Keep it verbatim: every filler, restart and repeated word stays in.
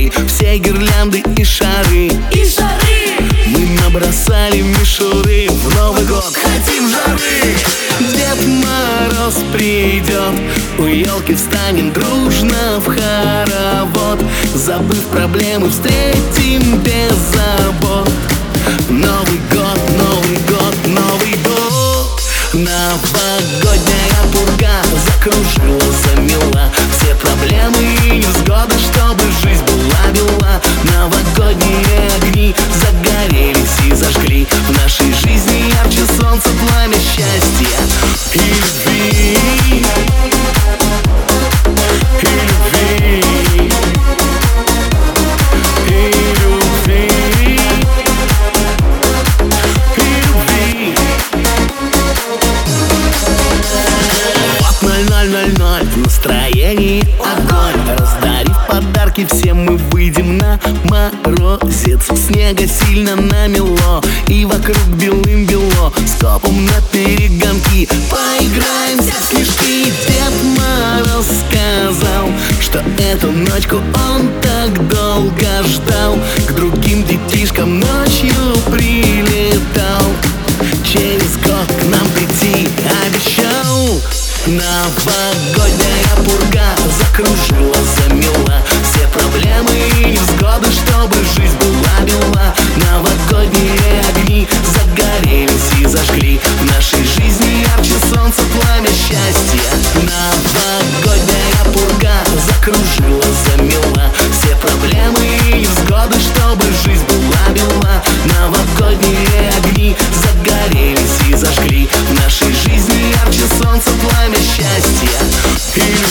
горы, все гирлянды и шары. И шары Мы набросали мишуры, в Новый год хотим жары. Дед Мороз придет, у елки встанем дружно в хоровод. Забыв проблемы, встретим без забот. Новый год, Новый год, Новый год. Новогодняя пурга закружила, замела все проблемы и невзгоды, чтобы жизнь была бела. Новогодние огни загорелись и зажгли в нашей жизни ярче солнца пламя счастья и любви. И любви. И любви. И любви. Вот ноль ноль ноль ноль, в настроении огонь. Раздарив подарки, все мы выйдем на морозец. Снега сильно намело, и вокруг белым-бело. Скопом на перегонки поиграем в снежки. Дед Мороз сказал, что эту ночку он так долго ждал. К другим детишкам ночью прилетал, через год к нам прийти обещал. Новогодняя пурга закружила, замела все проблемы и невзгоды, чтобы жизнь была бела. Новогодние огни загорелись и зажгли в нашей жизни ярче солнца пламя счастья. Новогодняя пурга закружила, замела все проблемы и невзгоды, чтобы жизнь была бела. Новогодние огни загорелись и зажгли в нашей жизни ярче солнца пламя счастья. И